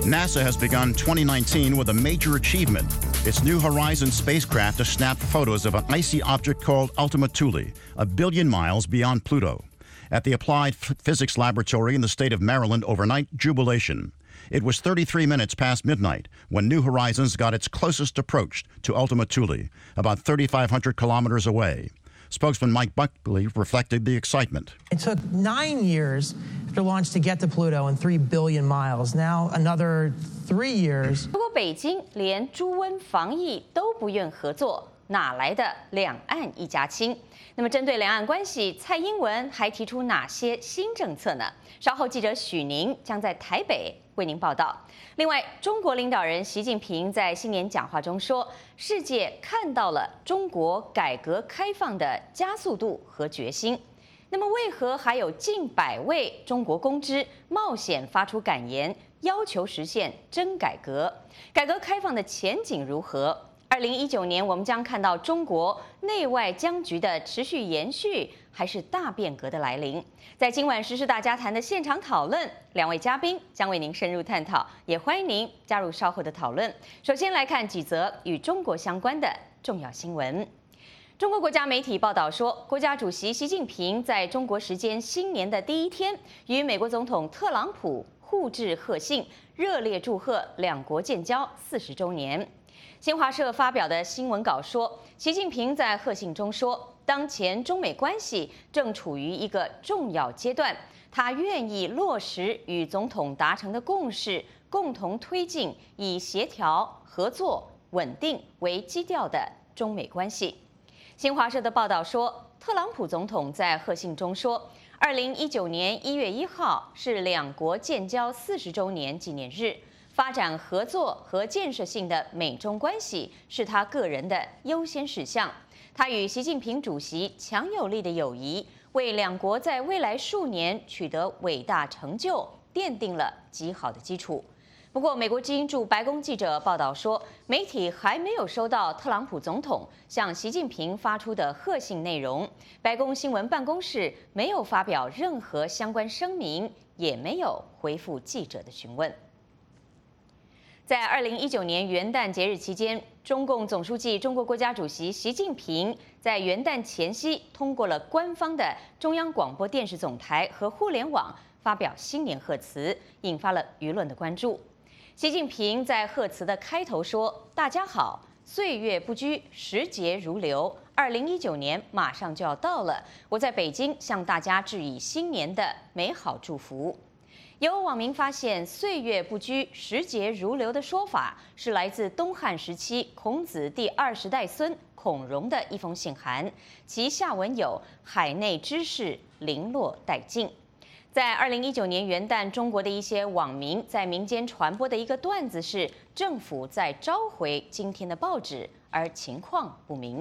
NASA has begun 2019 with a major achievement. Its New Horizons spacecraft has snapped photos of an icy object called Ultima Thule, a billion miles beyond Pluto. At the Applied Physics Laboratory in the state of Maryland, overnight jubilation. It was 33 minutes past midnight when New Horizons got its closest approach to Ultima Thule, about 3,500 kilometers away. Spokesman Mike Buckley reflected the excitement. It took 9 years after launch to get to Pluto and 3 billion miles. Now another 3 years. 如果北京连猪瘟防疫都不愿合作，哪来的两岸一家亲？那么针对两岸关系，蔡英文还提出哪些新政策呢？稍后记者许宁将在台北为您报道。另外，中国领导人习近平在新年讲话中说，世界看到了中国改革开放的加速度和决心。那么，为何还有近100位中国公知冒险发出感言，要求实现真改革？改革开放的前景如何？2019年，我们将看到中国内外僵局的持续延续，还是大变革的来临？在今晚时事大家谈的现场讨论，2位嘉宾将为您深入探讨，也欢迎您加入稍后的讨论。首先来看几则与中国相关的重要新闻。中国国家媒体报道说，国家主席习近平在中国时间新年的第一天，与美国总统特朗普互致贺信，热烈祝贺两国建交40周年。新华社发表的新闻稿说，习近平在贺信中说，当前中美关系正处于一个重要阶段，他愿意落实与总统达成的共识，共同推进以协调、合作、稳定为基调的中美关系。新华社的报道说，特朗普总统在贺信中说，2019年1月1号是两国建交40周年纪念日。发展合作和建设性的美中关系是他个人的优先事项。他与习近平主席强有力的友谊，为两国在未来数年取得伟大成就奠定了极好的基础。不过，美国之音驻白宫记者报道说，媒体还没有收到特朗普总统向习近平发出的贺信内容。白宫新闻办公室没有发表任何相关声明，也没有回复记者的询问。在2019年元旦节日期间，中共总书记、中国国家主席习近平在元旦前夕通过了官方的中央广播电视总台和互联网发表新年贺词，引发了舆论的关注。习近平在贺词的开头说：“大家好，岁月不居，时节如流，2019年马上就要到了，我在北京向大家致以新年的美好祝福。”有网民发现“岁月不居，时节如流”的说法是来自东汉时期孔子第20代孙孔融的一封信函，其下文有“海内之事零落殆尽”。在2019年元旦，中国的一些网民在民间传播的一个段子是政府在召回今天的报纸，而情况不明。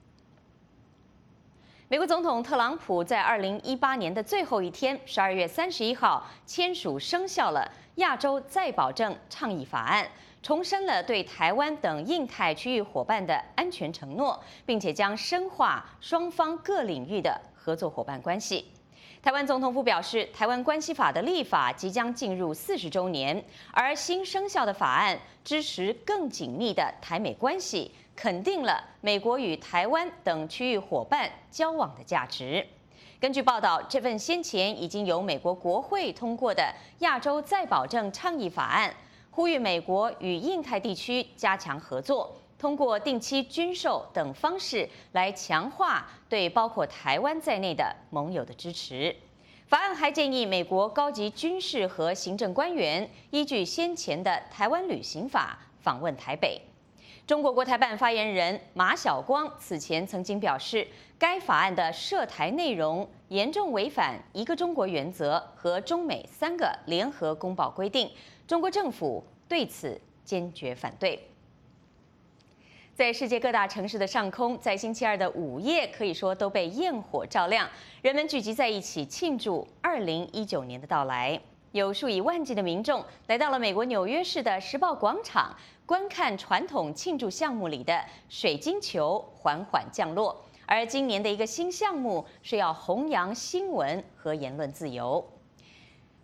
美国总统特朗普在2018年的最后一天，12月31号签署生效了亚洲再保证倡议法案，重申了对台湾等印太区域伙伴的安全承诺，并且将深化双方各领域的合作伙伴关系。台湾总统府表示，台湾关系法的立法即将进入40周年，而新生效的法案支持更紧密的台美关系，肯定了美国与台湾等区域伙伴交往的价值。根据报道，这份先前已经由美国国会通过的亚洲再保证倡议法案，呼吁美国与印太地区加强合作，通过定期军售等方式来强化对包括台湾在内的盟友的支持。法案还建议美国高级军事和行政官员依据先前的台湾旅行法访问台北。中国国台办发言人马晓光此前曾经表示，该法案的涉台内容严重违反一个中国原则和中美3个联合公报规定，中国政府对此坚决反对。在世界各大城市的上空，在星期二的午夜可以说都被焰火照亮，人们聚集在一起庆祝2019年的到来。有数以万计的民众来到了美国纽约市的时报广场，观看传统庆祝项目里的水晶球缓缓降落。而今年的一个新项目是要弘扬新闻和言论自由。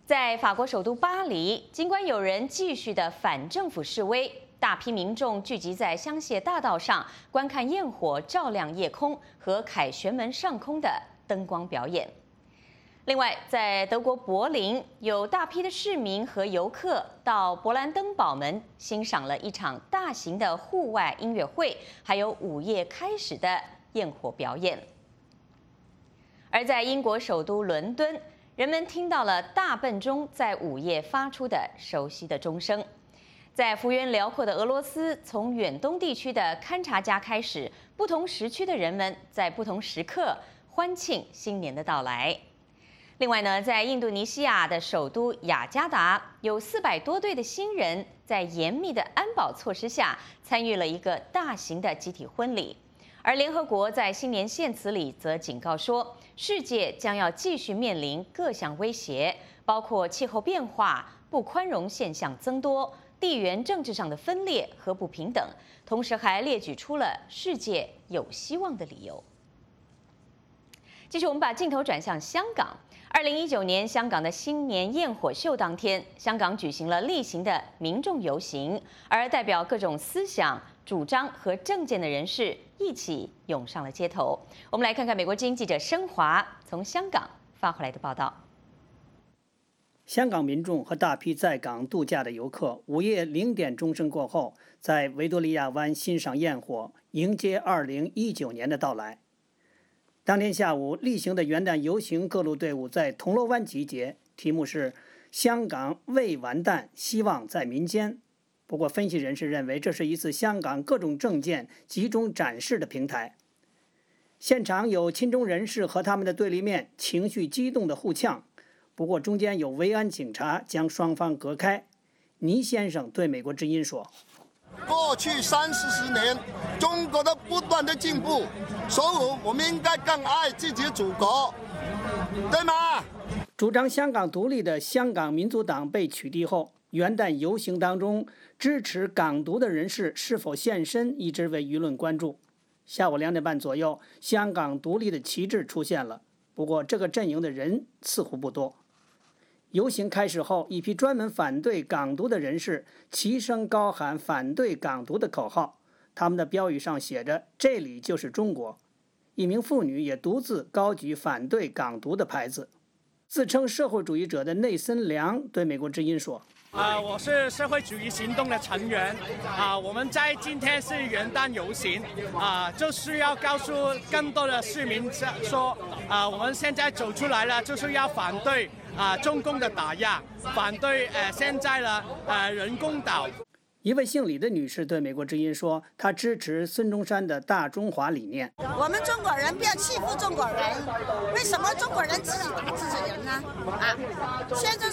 在法国首都巴黎，尽管有人继续的反政府示威，大批民众聚集在香榭大道上观看焰火照亮夜空和凯旋门上空的灯光表演。另外，在德国柏林，有大批的市民和游客到勃兰登堡门欣赏了一场大型的户外音乐会，还有午夜开始的焰火表演。而在英国首都伦敦，人们听到了大笨钟在午夜发出的熟悉的钟声。在幅员辽阔的俄罗斯，从远东地区的勘察家开始，不同时区的人们在不同时刻欢庆新年的到来。另外呢，在印度尼西亚的首都雅加达，有400多对的新人在严密的安保措施下，参与了一个大型的集体婚礼。而联合国在新年献词里则警告说，世界将要继续面临各项威胁，包括气候变化、不宽容现象增多、地缘政治上的分裂和不平等，同时还列举出了世界有希望的理由。继续，我们把镜头转向香港。2019年香港的新年焰火秀当天，香港举行了例行的民众游行，而代表各种思想、主张和政见的人士一起涌上了街头。我们来看看美国之音记者申华从香港发回来的报道。 香港民众和大批在港度假的游客，午夜0点钟声过后，在维多利亚湾欣赏焰火，迎接2019年的到来。当天下午，例行的元旦游行各路队伍在铜锣湾集结，题目是“香港未完蛋，希望在民间”。不过，分析人士认为，这是一次香港各种政见集中展示的平台。现场有亲中人士和他们的对立面情绪激动的互呛，不过中间有维安警察将双方隔开。倪先生对美国之音说：“ 过去30-40年，中国的不断的进步，所以我们应该更爱自己的祖国，对吗？” 主张香港独立的香港民族党被取缔后，元旦游行当中，支持港独的人士是否现身，一直为舆论关注。下午2点半左右，香港独立的旗帜出现了，不过这个阵营的人似乎不多。游行开始后，一批专门反对港独的人士齐声高喊反对港独的口号，他们的标语上写着“这里就是中国”。一名妇女也独自高举反对港独的牌子。自称社会主义者的内森良对美国之音说：“ 我是社会主义行动的成员我们在今天是元旦游行就是要告诉更多的市民说我们现在走出来了，就是要反对中共的打压，反对现在的人工岛。” 一位姓李的女士对美国之音说，她支持孙中山的大中华理念。 我们中国人不要欺负中国人，为什么中国人自己打自己人呢？宣州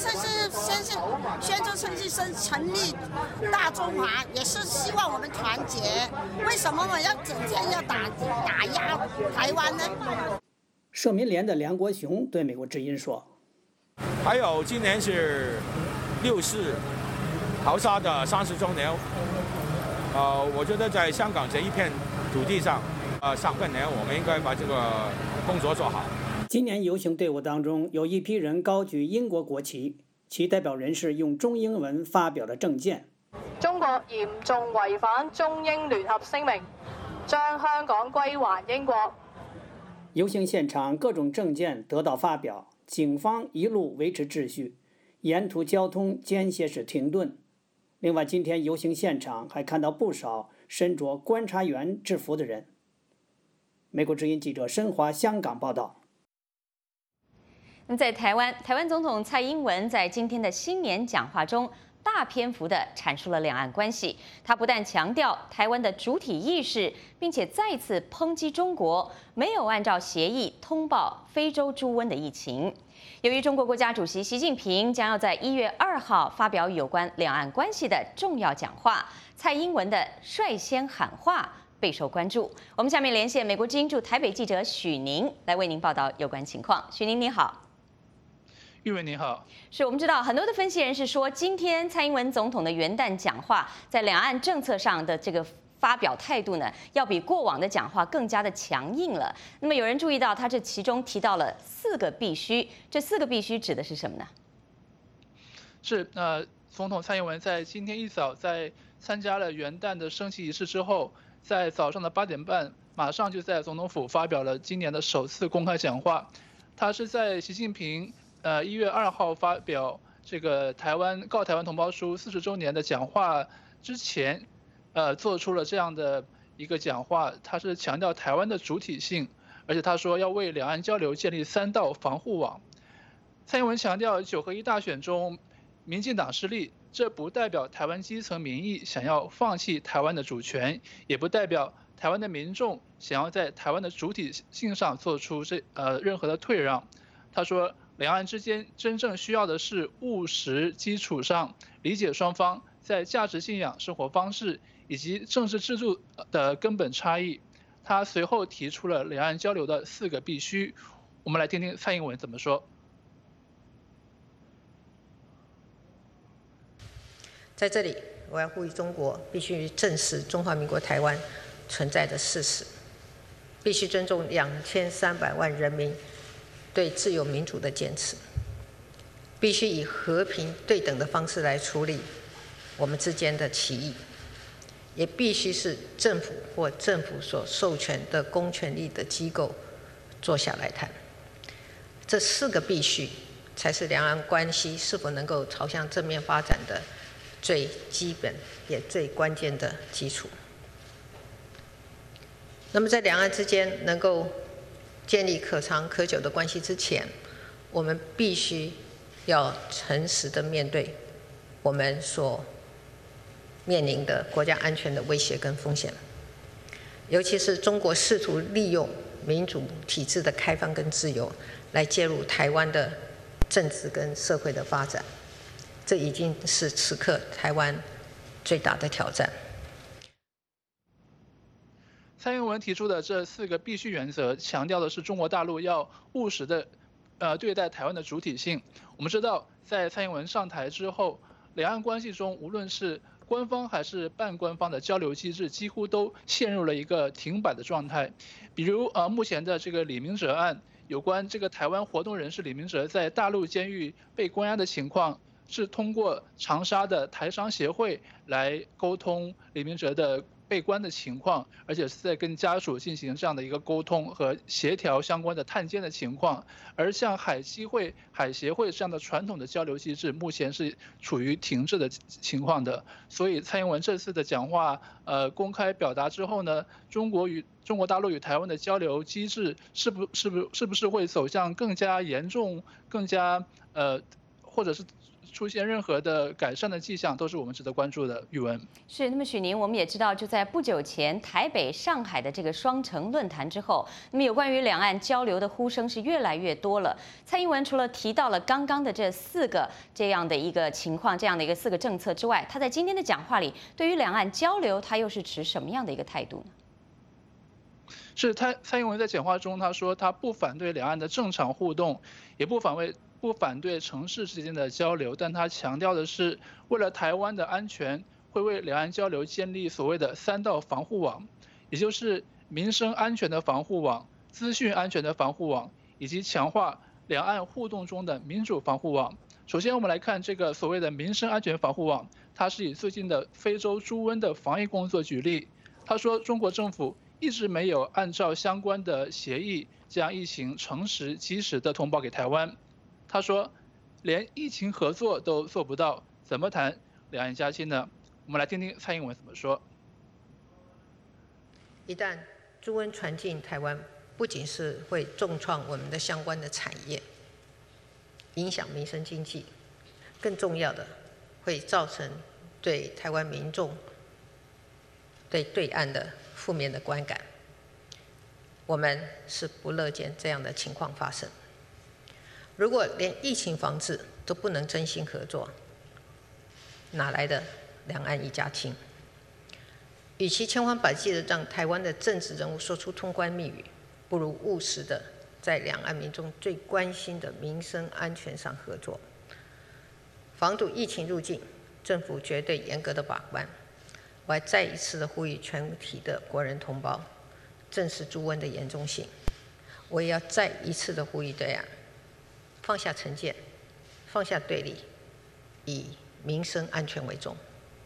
市是成立大中华，也是希望我们团结。为什么我要整天要打压台湾呢？ 社民连的梁国雄对美国之音说：“ 还有今年是6·4屠杀的30周年，我觉得在香港这一片土地上，上半年我们应该把这个工作做好。” 今年游行队伍当中，有一批人高举英国国旗，其代表人士用中英文发表了政见。 中國嚴重違反中英聯合聲明，將香港歸還英國。 游行現場各種政見得到發表，警方一路維持秩序，沿途交通間歇是停頓。另外，今天游行現場還看到不少身着觀察員制服的人。美國之音記者申華香港報道。 那么在台湾总統蔡英文在今天的新年講話中，大篇幅地闡述了兩岸關係。他不但強調台灣的主體意識，並且再次抨擊中國沒有按照協議通報非洲豬瘟的疫情。由於中國國家主席習近平將要在1月2號發表有關兩岸關係的重要講話，蔡英文的率先喊話備受關注。我們下面連線美國之音駐台北記者許寧來為您報道有關情況。許寧你好。 玉文你好， 是我们知道很多的分析人士说，今天蔡英文总统的元旦讲话在两岸政策上的这个发表态度呢，要比过往的讲话更加的强硬了。那么有人注意到，他这其中提到了4个必须，这4个必须指的是什么呢？ 总统蔡英文在今天一早在参加了元旦的升旗仪式之后，在早上的8点半，马上就在总统府发表了今年的首次公开讲话。他是在习近平1月2号发表这个告台湾同胞书40周年的讲话之前，做出了这样的一个讲话。他是强调台湾的主体性，而且他说要为两岸交流建立3道防护网。蔡英文强调9合1大选中民进党失利，这不代表台湾基层民意想要放弃台湾的主权，也不代表台湾的民众想要在台湾的主体性上做出任何的退让。他说，两岸之间真正需要的是务实基础上理解双方在价值信仰、生活方式以及政治制度的根本差异。他随后提出了两岸交流的4个必须，我们来听听蔡英文怎么说。 在这里，我要呼吁中国必须正视中华民国台湾存在的事实，必须尊重2300万人民对自由民主的坚持，必须以和平对等的方式来处理我们之间的歧义，也必须是政府或政府所授权的公权力的机构坐下来谈。这4个必须，才是两岸关系是否能够朝向正面发展的最基本也最关键的基础。那么在两岸之间能够建立可长可久的关系之前，我们必须要诚实的面对我们所面临的国家安全的威胁跟风险，尤其是中国试图利用民主体制的开放跟自由来介入台湾的政治跟社会的发展，这已经是此刻台湾最大的挑战。 蔡英文提出的这4个必须原则，强调的是中国大陆要务实的对待台湾的主体性。我们知道，在蔡英文上台之后，两岸关系中无论是官方还是半官方的交流机制，几乎都陷入了一个停摆的状态。比如目前的这个李明哲案，有关这个台湾活动人士李明哲在大陆监狱被关押的情况，是通过长沙的台商协会来沟通李明哲的被关的情况，而且是在跟家属进行这样的一个沟通和协调相关的探监的情况。而像海基会、海协会这样的传统的交流机制，目前是处于停滞的情况的。所以蔡英文这次的讲话，公开表达之后呢，中国大陆与台湾的交流机制是不是会走向更加严重、更加或者是出现任何的改善的迹象，都是我们值得关注的。宇文是，那么许宁，我们也知道，就在不久前台北、上海的这个双城论坛之后，那么有关于两岸交流的呼声是越来越多了。蔡英文除了提到了刚刚的这4个这样的一个情况，这样的一个4个政策之外，他在今天的讲话里，对于两岸交流，他又是持什么样的一个态度呢？ 是蔡英文在讲话中，他说他不反对两岸的正常互动，也不反对城市之间的交流，但他强调的是，为了台湾的安全，会为两岸交流建立所谓的3道防护网，也就是民生安全的防护网、资讯安全的防护网，以及强化两岸互动中的民主防护网。首先，我们来看这个所谓的民生安全防护网，它是以最近的非洲猪瘟的防疫工作举例。他说，中国政府一直没有按照相关的协议，将疫情诚实及时的通报给台湾。他说，连疫情合作都做不到，怎么谈两岸加亲呢？我们来听听蔡英文怎么说。 一旦猪瘟传进台湾，不仅是会重创我们的相关的产业，影响民生经济，更重要的会造成对台湾民众对对岸的负面的观感。我们是不乐见这样的情况发生。如果连疫情防治都不能真心合作，哪来的两岸一家亲？与其千方百计的让台湾的政治人物说出通关密语，不如务实的在两岸民众最关心的民生安全上合作。防堵疫情入境，政府绝对严格的把关。我还再一次的呼吁全体的国人同胞，正视猪瘟的严重性。我也要再一次的呼吁对岸，放下成见，放下对立， 以民生安全为重。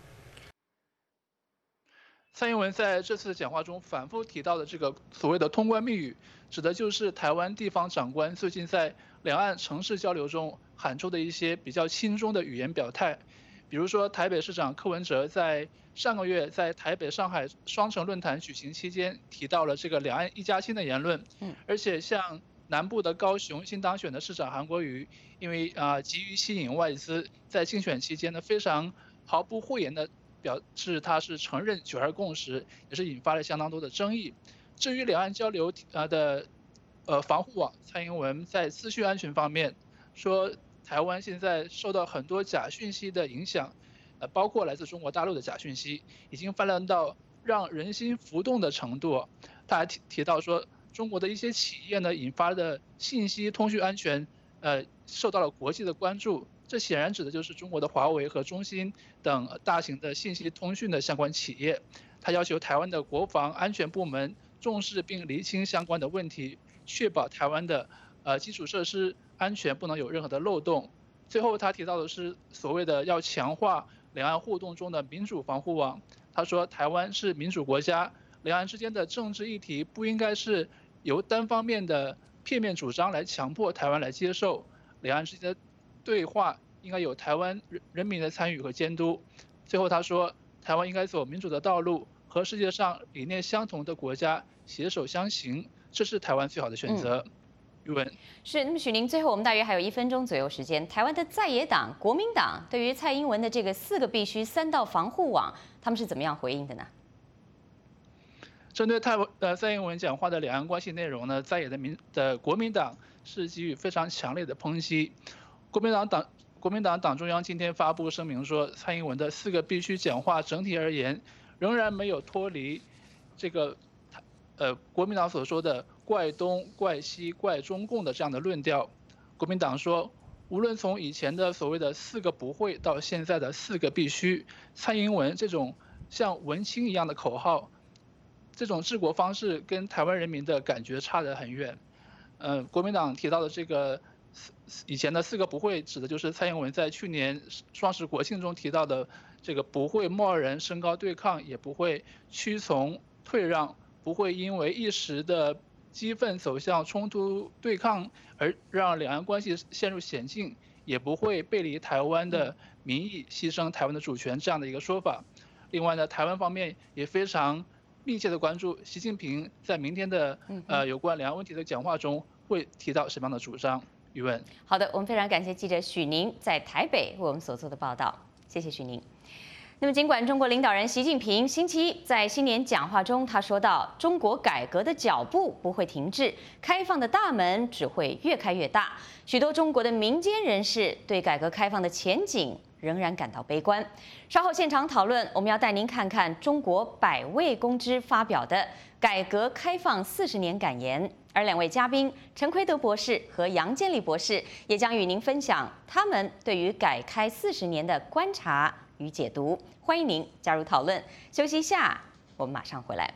蔡英文在这次讲话中反复提到的这个所谓的通关密语，指的就是台湾地方长官最近在两岸城市交流中喊出的一些比较亲中的语言表态。比如说，台北市长柯文哲在上个月在台北、上海双城论坛举行期间提到了这个两岸一家亲的言论。而且像南部的高雄新当选的市长韩国瑜，因为急于吸引外资，在竞选期间呢非常毫不讳言的表示他是承认9·2共识，也是引发了相当多的争议。至于两岸交流的防护网，蔡英文在资讯安全方面说，台湾现在受到很多假讯息的影响，包括来自中国大陆的假讯息，已经泛滥到让人心浮动的程度。他还提到说，中国的一些企业呢引发的信息通讯安全，受到了国际的关注。这显然指的就是中国的华为和中兴等大型的信息通讯的相关企业。他要求台湾的国防安全部门重视并厘清相关的问题，确保台湾的基础设施安全不能有任何的漏洞。最后他提到的是所谓的要强化两岸互动中的民主防护网。他说，台湾是民主国家，两岸之间的政治议题不应该是由单方面的片面主张来强迫台湾来接受，两岸之间的对话应该有台湾人民的参与和监督。最后他说，台湾应该走民主的道路，和世界上理念相同的国家携手相行，这是台湾最好的选择。宇文是，那么许宁，最后我们大约还有1分钟左右时间，台湾的在野党国民党对于蔡英文的这个4个必须3道防护网，他们是怎么样回应的呢？ 针对蔡英文讲话的两岸关系内容呢，在野的国民党是给予非常强烈的抨击。国民党党中央今天发布声明说，蔡英文的4个必须讲话整体而言仍然没有脱离这个国民党所说的怪东、怪西、怪中共的这样的论调。国民党说，无论从以前的所谓的4个不会到现在的4个必须，蔡英文这种像文青一样的口号，这种治国方式跟台湾人民的感觉差得很远。国民党提到的这个以前的4个不会，指的就是蔡英文在去年双十国庆中提到的这个不会贸然升高对抗，也不会屈从退让，不会因为一时的激愤走向冲突对抗而让两岸关系陷入险境，也不会背离台湾的民意，牺牲台湾的主权这样的一个说法。另外呢，台湾方面也非常密切的关注习近平在明天的有关两岸问题的讲话中会提到什么样的主张。宇文， 好的，我们非常感谢记者许宁在台北为我们所做的报道，谢谢许宁。那么，尽管中国领导人习近平星期一在新年讲话中，他说到中国改革的脚步不会停滞，开放的大门只会越开越大。许多中国的民间人士对改革开放的前景仍然感到悲观。稍后现场讨论，我们要带您看看中国100位公知发表的改革开放40年感言。而2位嘉宾陈奎德博士和杨建立博士也将与您分享他们对于改开40年的观察与解读。欢迎您加入讨论。休息一下，我们马上回来。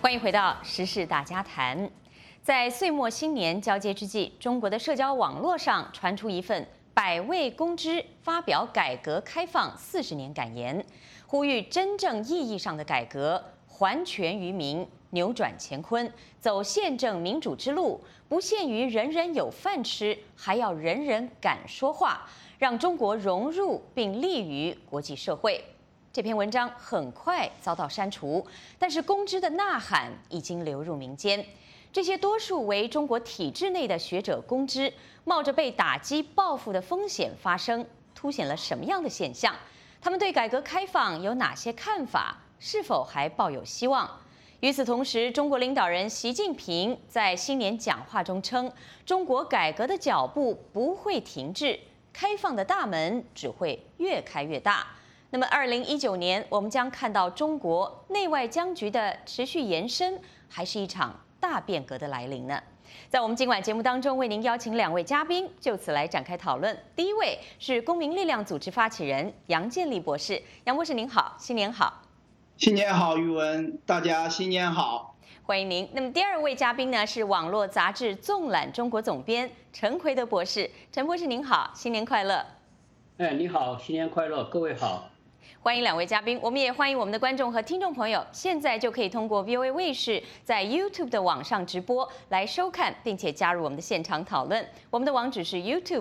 欢迎回到时事大家谈。在岁末新年交接之际，中国的社交网络上传出一份百位公知发表改革开放40年感言，呼吁真正意义上的改革，还权于民，扭转乾坤，走宪政民主之路，不限于人人有饭吃，还要人人敢说话，让中国融入并立于国际社会。这篇文章很快遭到删除，但是公知的呐喊已经流入民间。这些多数为中国体制内的学者公知，冒着被打击报复的风险发声，凸显了什么样的现象？他们对改革开放有哪些看法？是否还抱有希望？与此同时，中国领导人习近平在新年讲话中称，中国改革的脚步不会停滞，开放的大门只会越开越大。那么，2019年我们将看到中国内外僵局的持续延伸，还是一场大变革的来临呢？在我们今晚节目当中，为您邀请2位嘉宾就此来展开讨论。第一位是公民力量组织发起人杨建立博士，杨博士您好，新年好。 新年好，宇文，大家新年好， 欢迎您。那么第2位嘉宾呢是网络杂志《纵览中国》总编陈奎德博士，陈博士您好，新年快乐。 你好，新年快乐，各位好。 欢迎2位嘉宾，我们也欢迎我们的观众和听众朋友，现在就可以通过 VOA 卫视在 YouTube 的网上直播来收看，并且加入我们的现场讨论。我们的网址是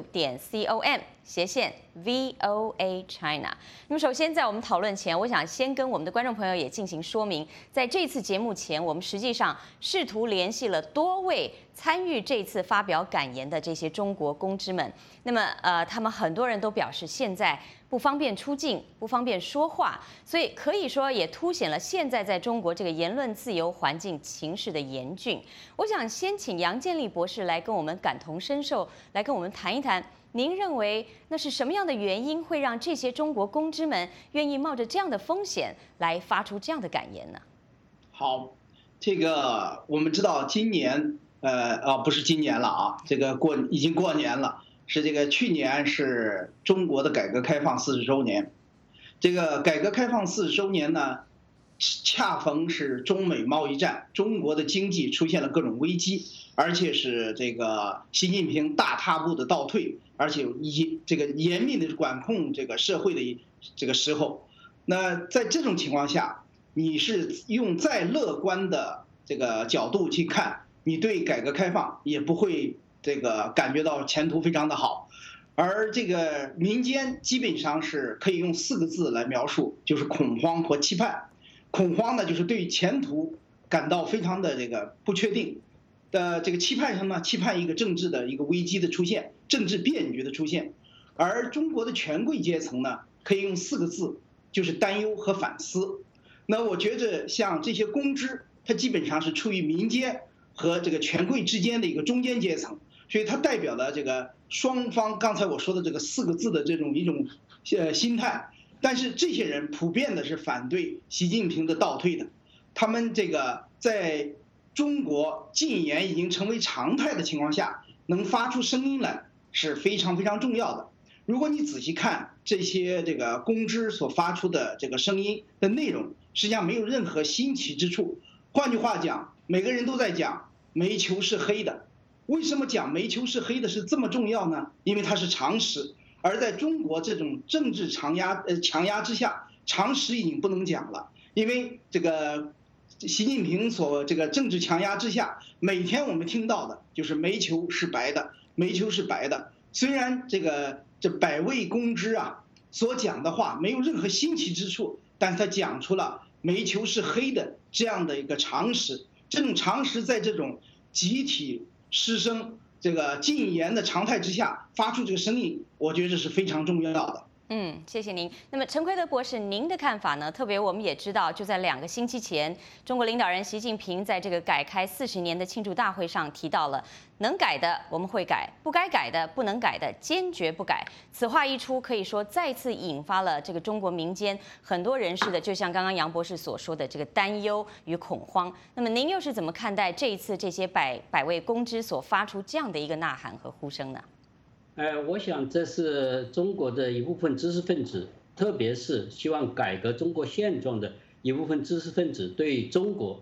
youtube.com/VOA China。那么首先在我们讨论前，我想先跟我们的观众朋友也进行说明，在这次节目前，我们实际上试图联系了多位参与这次发表感言的这些中国公知们。那么他们很多人都表示现在不方便出境，不方便说话，所以可以说也凸显了现在在中国这个言论自由环境情势的严峻。我想先请杨建立博士来跟我们感同身受，来跟我们谈一谈，您认为那是什么样的原因会让这些中国公知们愿意冒着这样的风险来发出这样的感言呢？ 好，这个我们知道今年不是今年了啊，这个已经过年了。是这个去年是中国的改革开放40周年，这个改革开放40周年呢，恰逢是中美贸易战，中国的经济出现了各种危机，而且是这个习近平大踏步的倒退，而且这个严密的管控这个社会的这个时候，那在这种情况下，你是用再乐观的这个角度去看，你对改革开放也不会这个感觉到前途非常的好，而这个民间基本上是可以用4个字来描述，就是恐慌和期盼。恐慌呢，就是对前途感到非常的这个不确定的这个期盼上呢，期盼一个政治的一个危机的出现，政治变局的出现。而中国的权贵阶层呢，可以用4个字，就是担忧和反思。那我觉着像这些公知，它基本上是处于民间和这个权贵之间的一个中间阶层。所以它代表了这个双方刚才我说的这个4个字的一种心态，但是这些人普遍的是反对习近平的倒退的，他们这个在中国禁言已经成为常态的情况下，能发出声音来是非常非常重要的。如果你仔细看这些这个公知所发出的这个声音的内容，实际上没有任何新奇之处。换句话讲，每个人都在讲煤球是黑的。为什么讲煤球是黑的是这么重要呢？因为它是常识，而在中国这种政治强压之下，常识已经不能讲了。因为这个习近平所这个政治强压之下，每天我们听到的就是煤球是白的，煤球是白的。虽然这百位公知啊所讲的话没有任何新奇之处，但是他讲出了煤球是黑的这样的一个常识。这种常识在这种集体师生这个禁言的常态之下发出这个声音，我觉得这是非常重要的。 谢谢您。那么陈奎德博士，您的看法呢？特别我们也知道，就在2个星期前，中国领导人习近平在这个改开40年的庆祝大会上提到了，能改的我们会改，不该改的、不能改的坚决不改。此话一出，可以说再次引发了这个中国民间很多人士的，就像刚刚杨博士所说的这个担忧与恐慌。那么您又是怎么看待这一次这些百位公知所发出这样的一个呐喊和呼声呢？ 我想这是中国的一部分知识分子，特别是希望改革中国现状的一部分知识分子对中国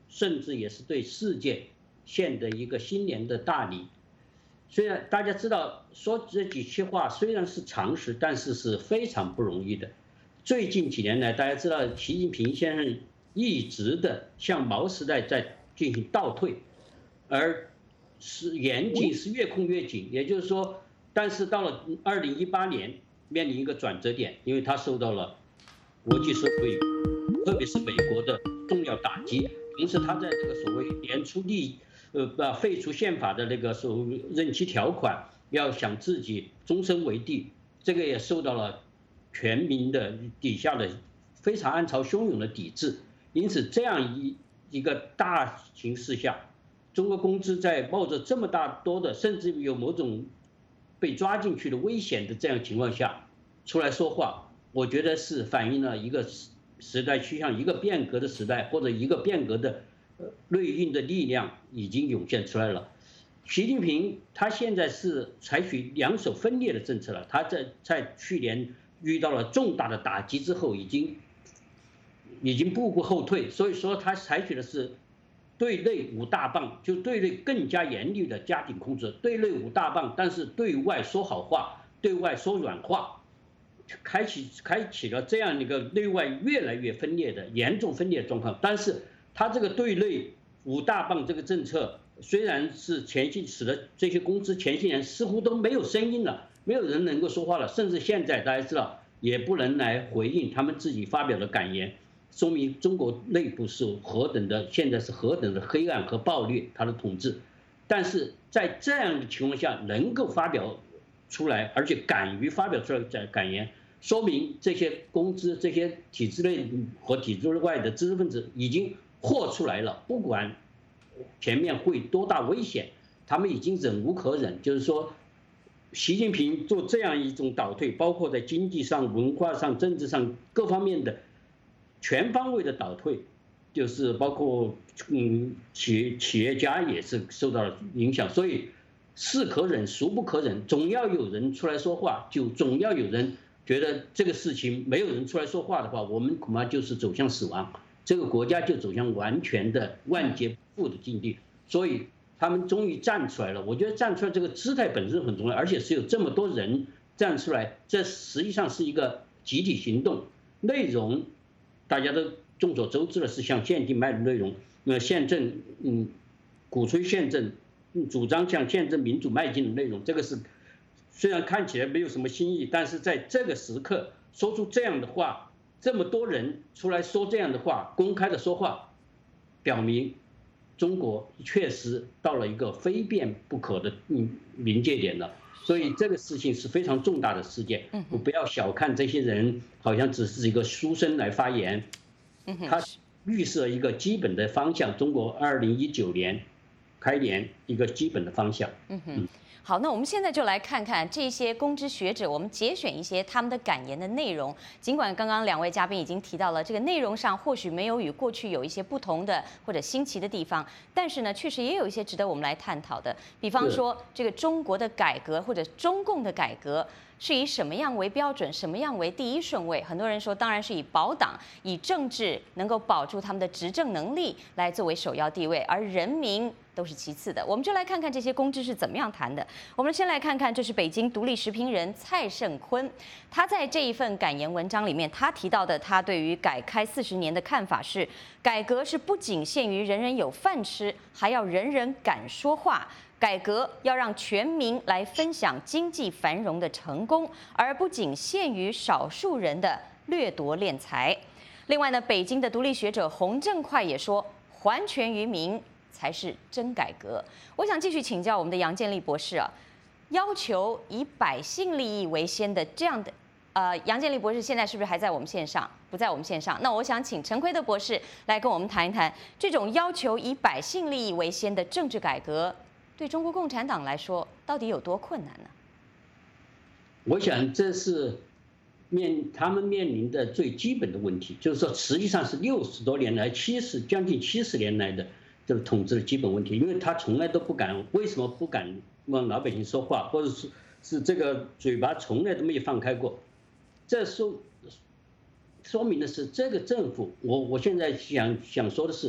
甚至也是对世界献的一个新年的大礼。虽然大家知道说这几句话虽然是常识，但是是非常不容易的。最近几年来，大家知道习近平先生一直的向毛时代在进行倒退，而是严禁是越控越紧，也就是说，但是到了2018年面临一个转折点，因为他受到了国际社会，特别是美国的重要打击，同时他在这个所谓年初废除宪法的那个所谓任期条款，要想自己终身为帝，这个也受到了全民的底下的非常暗潮汹涌的抵制。因此，这样一个大形势下，中国公知在冒着这么多的，甚至有某种被抓进去的危险的这样情况下出来说话，我觉得是反映了一个时代趋向，一个变革的时代，或者一个变革的内蕴的力量已经涌现出来了。习近平他现在是采取两手分裂的政策了，他在去年遇到了重大的打击之后，已经步步后退，所以说他采取的是对内5大棒，就对内更加严厉的家庭控制，对内5大棒，但是对外说好话，对外说软话，开启了这样一个内外越来越分裂的严重分裂的状况。但是他这个对内5大棒这个政策，虽然是使得这些公知前些年似乎都没有声音了，没有人能够说话了，甚至现在大家知道也不能来回应他们自己发表的感言，说明中国内部是现在是何等的黑暗和暴虐，他的统治。但是在这样的情况下能够发表出来，而且敢于发表出来的感言，说明这些公知、这些体制内和体制外的知识分子已经豁出来了，不管前面会多大危险，他们已经忍无可忍。就是说，习近平做这样一种倒退，包括在经济上、文化上、政治上各方面的全方位的倒退，就是包括企业家也是受到了影响。所以是可忍孰不可忍，总要有人出来说话，就总要有人觉得这个事情没有人出来说话的话，我们恐怕就是走向死亡，这个国家就走向完全的万劫不复的境地。所以他们终于站出来了，我觉得站出来这个姿态本身很重要，而且是有这么多人站出来，这实际上是一个集体行动。内容大家都众所周知的是向宪政迈的内容，宪政鼓吹宪政，主张向宪政民主迈进的内容，这个是虽然看起来没有什么新意，但是在这个时刻说出这样的话，这么多人出来说这样的话，公开的说话，表明中国确实到了一个非变不可的临界点了。所以这个事情是非常重大的事件，不要小看这些人，好像只是一个书生来发言，他预设一个基本的方向，中国2019年开年一个基本的方向。 好，那我们现在就来看看这些公知学者，我们节选一些他们的感言的内容。尽管刚刚2位嘉宾已经提到了这个内容上或许没有与过去有一些不同的或者新奇的地方，但是呢，确实也有一些值得我们来探讨的。比方说，这个中国的改革或者中共的改革是以什么样为标准，什么样为第一顺位？很多人说，当然是以保党、以政治能够保住他们的执政能力来作为首要地位，而人民都是其次的。我们就来看看这些公知是怎么样谈的。我们先来看看，这是北京独立时评人蔡胜坤，他在这一份感言文章里面，他提到的他对于改开40年的看法是：改革是不仅限于人人有饭吃，还要人人敢说话。改革要让全民来分享经济繁荣的成功，而不仅限于少数人的掠夺敛财。另外呢，北京的独立学者洪正快也说，还权于民才是真改革。我想继续请教我们的杨建立博士啊，要求以百姓利益为先的这样的，杨建立博士现在是不是还在我们线上？不在我们线上。那我想请陈奎的博士来跟我们谈一谈，这种要求以百姓利益为先的政治改革，对中国共产党来说，到底有多困难呢？ 我想这是他们面临的最基本的问题，就是说，实际上是60多年来、将近70年来的这个统治的基本问题，因为他从来都不敢，为什么不敢让老百姓说话，或者是这个嘴巴从来都没有放开过？这说明的是，这个政府，我现在想说的是，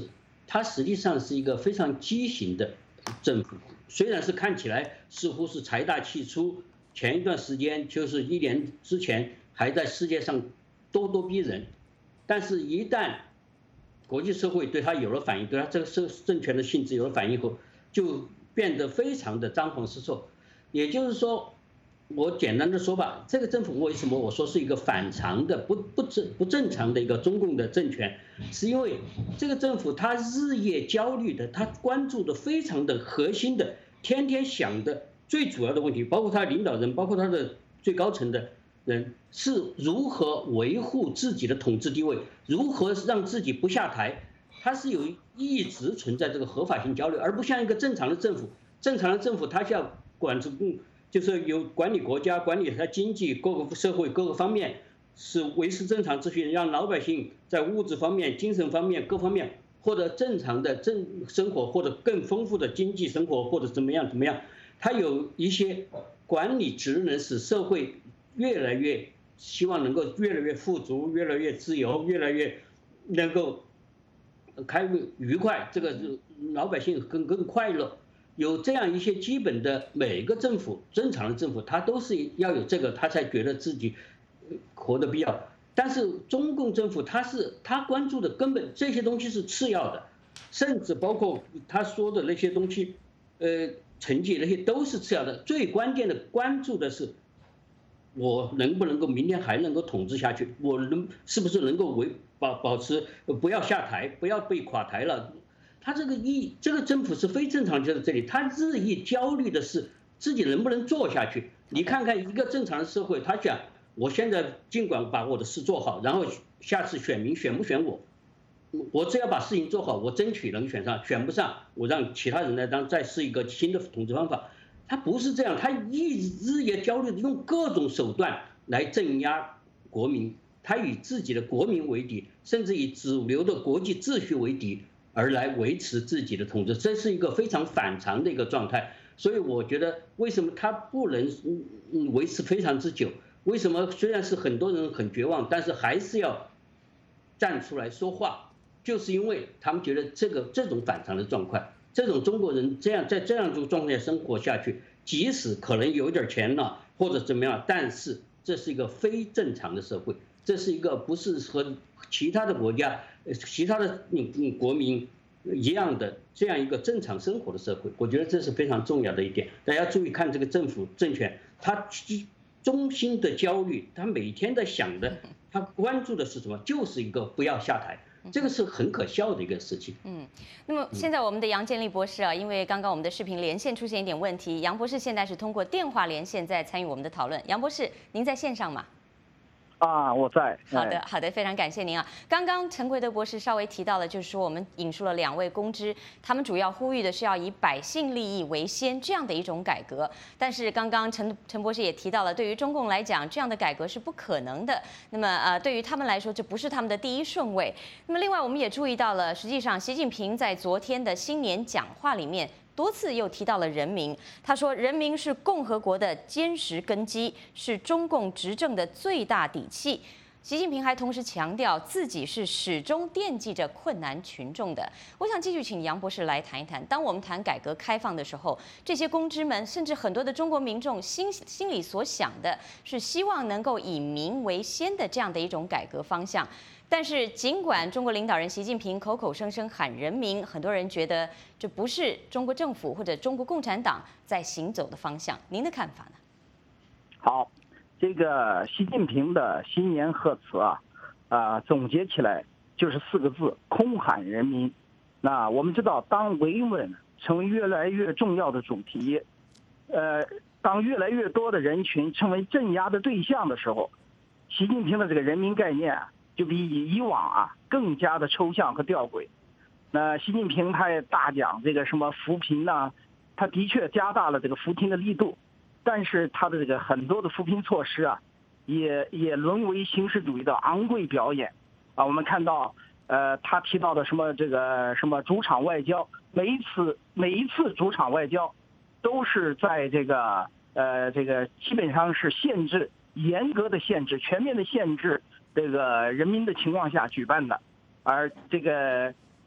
它实际上是一个非常畸形的政府。虽然是看起来似乎是财大气粗，前一段时间就是1年之前还在世界上咄咄逼人，但是一旦国际社会对它有了反应，对它这个政权的性质有了反应后，就变得非常的张皇失措。也就是说，我简单的说吧，这个政府为什么我说是一个反常的、不正常的一个中共的政权，是因为这个政府它日夜焦虑的，它关注的非常的核心的，天天想的最主要的问题，包括他领导人，包括他的最高层的人，是如何维护自己的统治地位，如何让自己不下台。它是有一直存在这个合法性焦虑，而不像一个正常的政府。正常的政府它是要就是有管理国家、管理它经济各个社会各个方面，是维持正常秩序，让老百姓在物质方面、精神方面各方面获得正常的生活，或者更丰富的经济生活，或者怎么样。它有一些管理职能，使社会越来越希望能够越来越富足、越来越自由、越来越能够开愉快，这个老百姓更快乐。有这样一些基本的，每个政府正常的政府，他都是要有这个，他才觉得自己活得必要。但是中共政府他关注的根本这些东西是次要的，甚至包括他说的那些东西，成绩那些都是次要的。最关键的关注的是，我能不能够明天还能够统治下去？我是不是能够保持不要下台，不要被垮台了？他这个政府是非正常，就在这里，他日益焦虑的是自己能不能做下去。你看看一个正常的社会，他想我现在尽管把我的事做好，然后下次选民选不选我只要把事情做好，我争取能选上，选不上我让其他人来当，再试一个新的统治方法。他不是这样，他日夜焦虑的用各种手段来镇压国民，他以自己的国民为敌，甚至以主流的国际秩序为敌，而来维持自己的统治，这是一个非常反常的一个状态。所以我觉得，为什么他不能维持非常之久？为什么虽然是很多人很绝望，但是还是要站出来说话？就是因为他们觉得这种反常的状况，这种中国人在这样一种状态生活下去，即使可能有点钱了或者怎么样，但是这是一个非正常的社会，这是一个不是和其他的国家、其他的国民一样的这样一个正常生活的社会。我觉得这是非常重要的一点。大家注意看这个政权，他中心的焦虑，他每天在想的，他关注的是什么？就是一个不要下台。这个是很可笑的一个事情。 那么现在我们的杨建立博士啊，因为刚刚我们的视频连线出现一点问题，杨博士现在是通过电话连线在参与我们的讨论。杨博士，您在线上吗？ 我在。 好的，非常感谢您啊。刚刚陈奎德博士稍微提到了，就是说我们引述了2位公知，他们主要呼吁的是要以百姓利益为先这样的一种改革。但是刚刚陈博士也提到了，对于中共来讲，这样的改革是不可能的。那么对于他们来说，这不是他们的第一顺位。那么另外我们也注意到了，实际上习近平在昨天的新年讲话里面，多次又提到了人民，他说人民是共和国的坚实根基，是中共执政的最大底气。习近平还同时强调自己是始终惦记着困难群众的。我想继续请杨博士来谈一谈，当我们谈改革开放的时候，这些公知们甚至很多的中国民众心里所想的是希望能够以民为先的这样的一种改革方向。但是，尽管中国领导人习近平口口声声喊人民，很多人觉得这不是中国政府或者中国共产党在行走的方向。您的看法呢？ 好，这个习近平的新年贺词总结起来就是4个字：空喊人民。那我们知道，当维稳成为越来越重要的主题，当越来越多的人群成为镇压的对象的时候，习近平的这个人民概念就比以往更加的抽象和吊诡。那习近平他也大讲这个什么扶贫他的确加大了这个扶贫的力度，但是他的这个很多的扶贫措施也沦为形式主义的昂贵表演我们看到他提到的什么这个什么主场外交，每一次主场外交都是在这个基本上是严格的限制、全面的限制这个人民的情况下举办的，而这个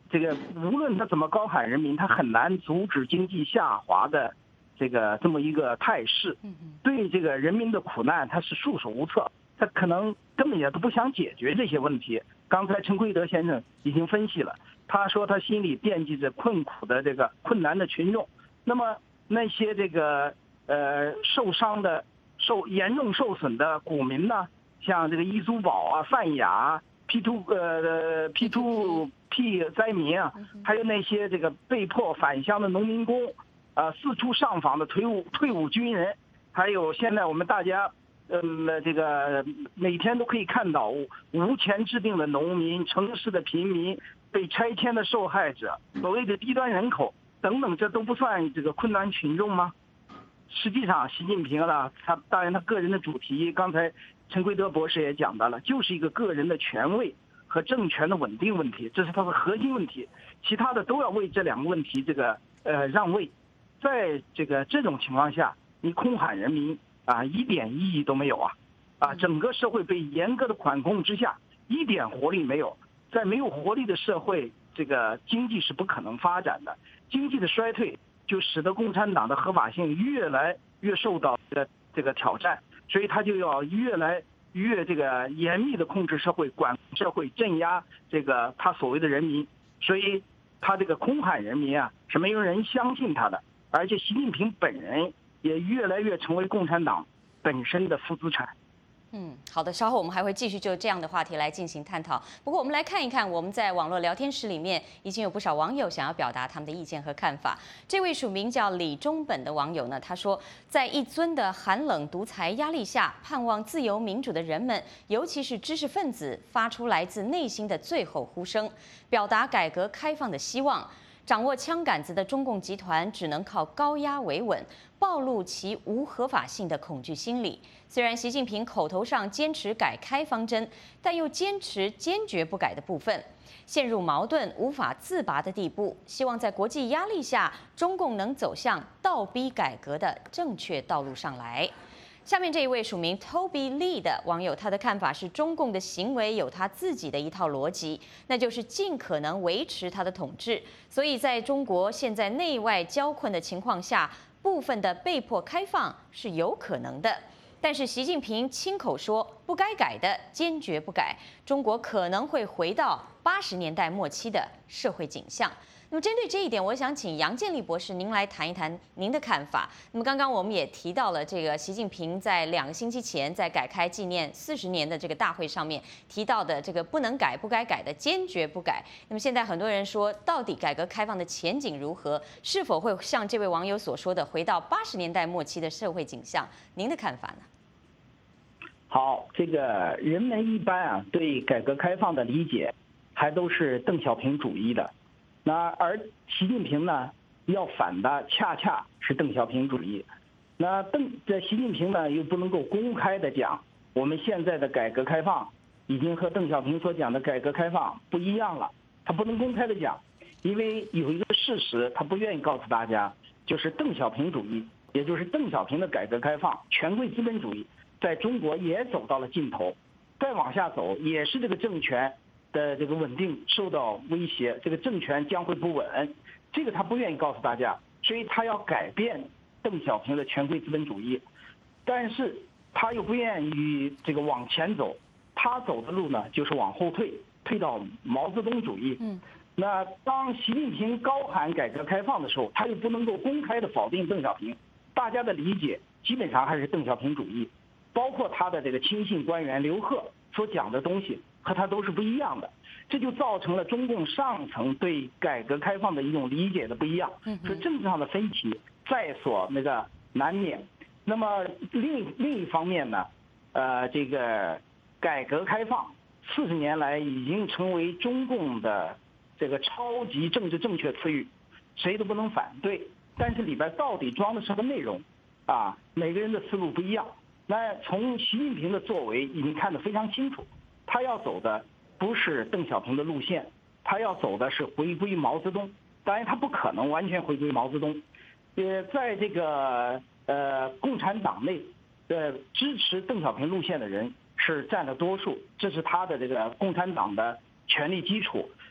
这个无论他怎么高喊人民，他很难阻止经济下滑的这么一个态势。对这个人民的苦难，他是束手无策，他可能根本也都不想解决这些问题。刚才陈奎德先生已经分析了，他说他心里惦记着困苦的这个困难的群众，那么那些这个受伤的、严重受损的股民呢，像这个易租宝啊、泛亚、P2P 灾民啊，还有那些这个被迫返乡的农民工，四处上访的退伍军人，还有现在我们大家这个每天都可以看到无钱治病的农民、城市的贫民、被拆迁的受害者、所谓的低端人口等等，这都不算这个困难群众吗？实际上，习近平呢，当然他个人的主题，刚才陈奎德博士也讲到了，就是一个个人的权位和政权的稳定问题，这是他的核心问题，其他的都要为这两个问题让位。在这种情况下，你空喊人民一点意义都没有整个社会被严格的管控之下，一点活力没有。在没有活力的社会，这个经济是不可能发展的。经济的衰退就使得共产党的合法性越来越受到这个挑战，所以他就要越来越这个严密的控制社会、管社会、镇压他所谓的人民。所以他这个空喊人民是没有人相信他的，而且习近平本人也越来越成为共产党本身的负资产。 好的，稍后我们还会继续就这样的话题来进行探讨。不过我们来看一看，我们在网络聊天室里面已经有不少网友想要表达他们的意见和看法。这位署名叫李中本的网友呢，他说，在一尊的寒冷独裁压力下，盼望自由民主的人们，尤其是知识分子，发出来自内心的最后呼声，表达改革开放的希望。掌握枪杆子的中共集团只能靠高压维稳，暴露其无合法性的恐惧心理。虽然习近平口头上坚持改开方针，但又坚持坚决不改的部分，陷入矛盾无法自拔的地步。希望在国际压力下，中共能走向倒逼改革的正确道路上来。下面这一位署名 Toby Lee 的网友，他的看法是，中共的行为有他自己的一套逻辑，那就是尽可能维持他的统治。所以在中国现在内外交困的情况下，部分的被迫开放是有可能的。但是习近平亲口说，不该改的坚决不改，中国可能会回到80年代末期的社会景象。那么针对这一点，我想请杨建立博士您来谈一谈您的看法。那么刚刚我们也提到了这个习近平在2个星期前在改开纪念40年的这个大会上面提到的这个不能改、不该改的坚决不改。那么现在很多人说，到底改革开放的前景如何？是否会像这位网友所说的回到80年代末期的社会景象？您的看法呢？ 好，这个人们一般对改革开放的理解还都是邓小平主义的。而习近平呢要反的恰恰是邓小平主义。这习近平呢又不能够公开的讲，我们现在的改革开放已经和邓小平所讲的改革开放不一样了，他不能公开的讲，因为有一个事实他不愿意告诉大家，就是邓小平主义，也就是邓小平的改革开放，权贵资本主义在中国也走到了尽头，再往下走也是这个政权的这个稳定受到威胁，这个政权将会不稳，这个他不愿意告诉大家，所以他要改变邓小平的权贵资本主义，但是他又不愿意这个往前走，他走的路呢就是往后退，退到毛泽东主义。那当习近平高喊改革开放的时候，他又不能够公开的否定邓小平，大家的理解基本上还是邓小平主义，包括他的这个亲信官员刘鹤所讲的东西和他都是不一样的，这就造成了中共上层对改革开放的一种理解的不一样，所以政治上的分歧在所难免。那么另一方面呢，这个改革开放40年来已经成为中共的这个超级政治正确词语，谁都不能反对。但是里边到底装的什么内容每个人的思路不一样。那从习近平的作为已经看得非常清楚，他要走的不是邓小平的路线，他要走的是回归毛泽东。当然他不可能完全回归毛泽东，在这个共产党内支持邓小平路线的人是占了多数，这是他的这个共产党的权力基础。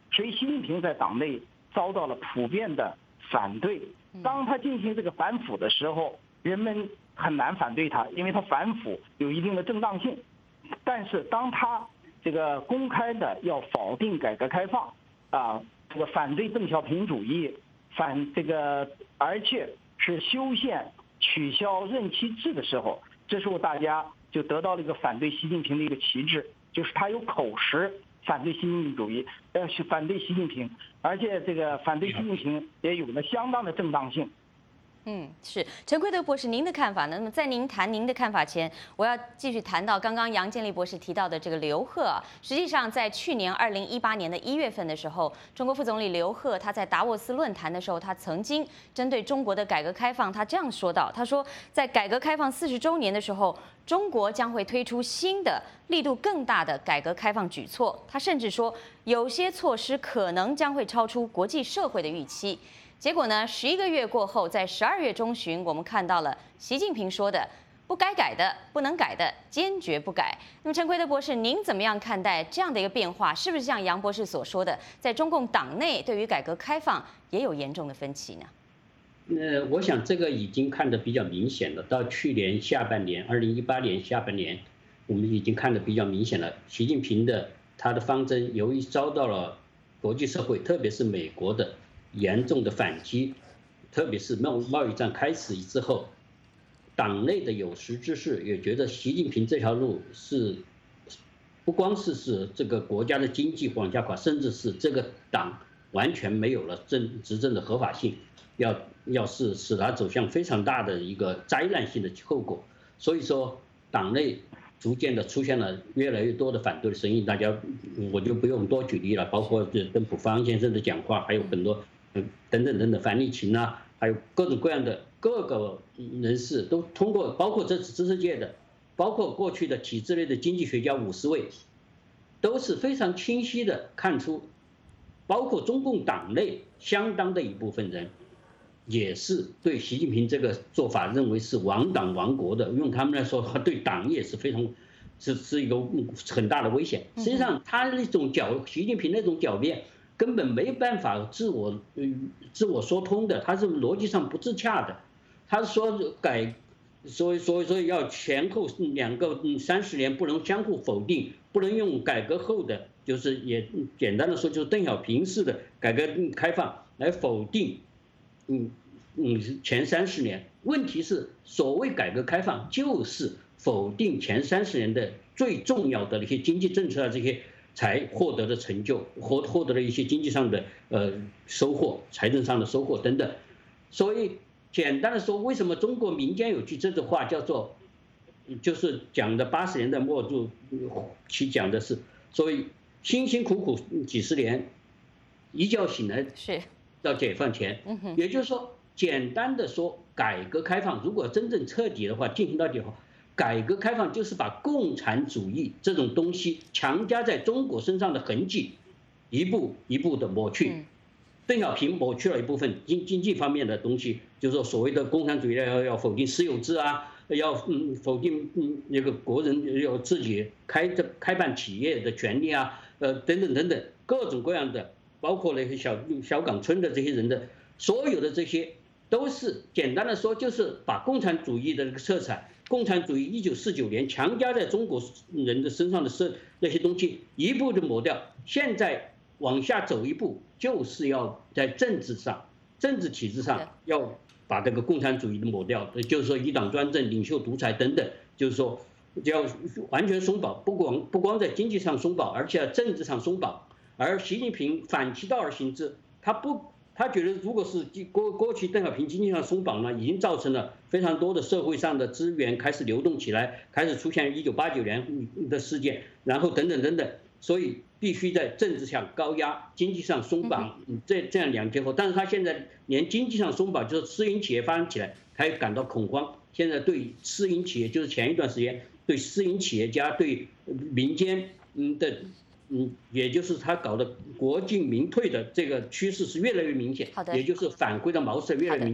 所以习近平在党内遭到了普遍的反对。当他进行这个反腐的时候，人们很难反对他，因为他反腐有一定的正当性。但是当他这个公开的要否定改革开放，这个反对邓小平主义，而且是修宪取消任期制的时候，这时候大家就得到了一个反对习近平的一个旗帜，就是他有口实反对新经济主义，反对习近平，而且这个反对习近平也有了相当的正当性。 是陈奎德博士，您的看法呢？那么在您谈您的看法前，我要继续谈到刚刚杨建立博士提到的这个刘鹤。实际上，在去年2018年的1月份的时候，中国副总理刘鹤他在达沃斯论坛的时候，他曾经针对中国的改革开放，他这样说到：他说，在改革开放40周年的时候，中国将会推出新的、力度更大的改革开放举措。他甚至说，有些措施可能将会超出国际社会的预期。结果呢？11个月过后，在12月中旬，我们看到了习近平说的“不该改的、不能改的，坚决不改”。那么，陈奎德博士，您怎么样看待这样的一个变化？是不是像杨博士所说的，在中共党内对于改革开放也有严重的分歧呢？ 我想这个已经看得比较明显了。到去年下半年，2018年下半年，我们已经看得比较明显了。习近平他的方针，由于遭到了国际社会，特别是美国的严重的反击，特别是贸易战开始之后，党内的有识之士也觉得习近平这条路是不光是这个国家的经济往下垮，甚至是这个党完全没有了执政的合法性，要是使它走向非常大的一个灾难性的后果。所以说，党内逐渐的出现了越来越多的反对的声音，我就不用多举例了，包括邓普方先生的讲话，还有很多等等樊立勤啊，还有各种各样的各个人士都通过，包括这次知识界的，包括过去的体制内的经济学家50位，都是非常清晰的看出，包括中共党内相当的一部分人，也是对习近平这个做法认为是亡党亡国的，用他们来说，对党也是非常是一个很大的危险。实际上，他那种习近平那种狡辩根本没办法自我说通的，他是逻辑上不自洽的。他说所以要前后2个30年不能相互否定，不能用改革后的，就是也简单的说，就是邓小平式的改革开放来否定前30年。问题是，所谓改革开放就是否定前30年的最重要的一些经济政策啊，这些才获得的成就，获得了一些经济上的收获，财政上的收获等等。所以简单的说，为什么中国民间有句这句话叫做，就是讲的80年代末期讲的是，所以辛辛苦苦几十年，一觉醒来是到解放前。也就是说，简单的说，改革开放如果真正彻底的话，进行到底的话，改革开放就是把共产主义这种东西强加在中国身上的痕迹，一步一步的抹去。邓小平抹去了一部分经济方面的东西，就是说所谓的共产主义要否定私有制啊，要否定那个国人有自己开办企业的权利啊，等等各种各样的，包括那些小岗村的这些人的所有的这些，都是简单的说，就是把共产主义的这个色彩，共产主义1949年强加在中国人的身上的那些东西，一步就抹掉。现在往下走一步，就是要在政治体制上要把这个共产主义的抹掉，就是说一党专政、领袖独裁等等，就是说要完全松绑，不光在经济上松绑，而且政治上松绑。而习近平反其道而行之，他觉得如果是过去邓小平经济上松绑呢，已经造成了非常多的社会上的资源开始流动起来，开始出现1989年的事件，然后等等，所以必须在政治上高压，经济上松绑，这样两结合。但是他现在连经济上松绑，就是私营企业发展起来，他也感到恐慌。现在对私营企业，就是前一段时间对私营企业家、对民间的。也就是他搞的国进民退的这个趋势是越来越明显，也就是返回到毛色越来越明显。